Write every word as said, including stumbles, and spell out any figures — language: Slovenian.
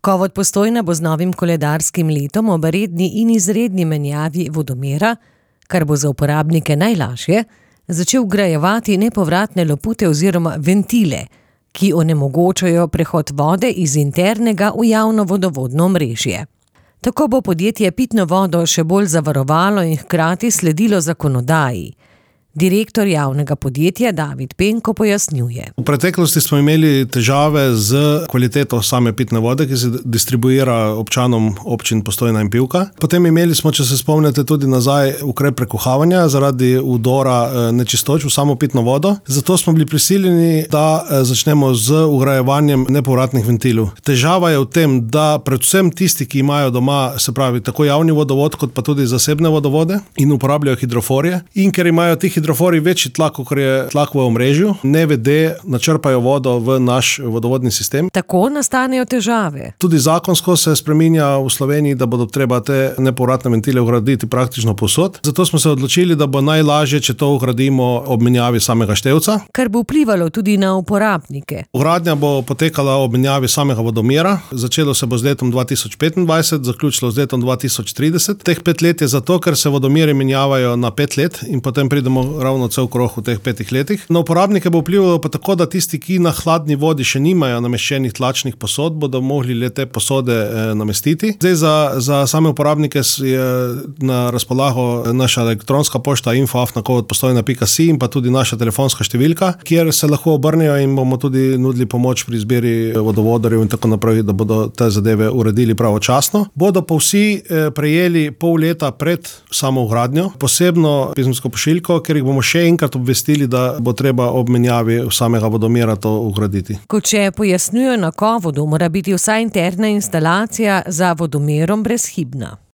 Kovod Postojna bo z novim koledarskim letom ob redni in izredni menjavi vodomera, kar bo za uporabnike najlažje, začel vgrajevati nepovratne lopute oziroma ventile, ki onemogočajo prehod vode iz internega v javno vodovodno omrežje. Tako bo podjetje pitno vodo še bolj zavarovalo in hkrati sledilo zakonodaji. Direktor javnega podjetja David Penko pojasnjuje. V preteklosti smo imeli težave z kvaliteto same pitne vode, ki se distribuira občanom občin Postojna in Pivka. Potem imeli smo, če se spomnite, tudi nazaj ukrep prekuhavanja zaradi vdora nečistoč v samo pitno vodo. Zato smo bili prisiljeni, da začnemo z vgrajevanjem nepovratnih ventilov. Težava je v tem, da predvsem tisti, ki imajo doma, se pravi, tako javni vodovod, kot pa tudi zasebne vodovode in uporabljajo hidroforje, in ker imajo ti hidrofori večji tlak, kot je tlak v omrežju, nevede načrpajo vodo v naš vodovodni sistem. Tako nastanejo težave. Tudi zakonsko se spreminja v Sloveniji, da bodo treba te nepovratne ventile vgraditi praktično povsod. Zato smo se odločili, da bo najlažje, če to vgradimo ob menjavi samega števca. Kar bo vplivalo tudi na uporabnike. Vgradnja bo potekala ob menjavi samega vodomera. Začelo se bo z letom dva tisoč petindvajset, zaključilo z letom dva tisoč trideset. Teh pet let je zato, ker se vodomeri menjavajo na pet let in potem pridemo ravno cel krog v teh petih letih. Na uporabnike bo vplivalo pa tako, da tisti, ki na hladni vodi še nimajo nameščenih tlačnih posod, bodo mogli le te posode eh, namestiti. Zdaj za, za same uporabnike je na razpolago naša elektronska pošta info afna kovod postojna pika si in pa tudi naša telefonska številka, kjer se lahko obrnejo in bomo tudi nudili pomoč pri izbiri vodovodarjev in tako naprej, da bodo te zadeve uredili pravočasno. Bodo pa vsi eh, prejeli pol leta pred samo vgradnjo posebno pisemsko pošiljko, ker bomo še enkrat obvestili, da bo treba ob menjavi samega vodomera to vgraditi. Kot še pojasnjujo na Kovodu, mora biti vsa interna instalacija za vodomerom brezhibna.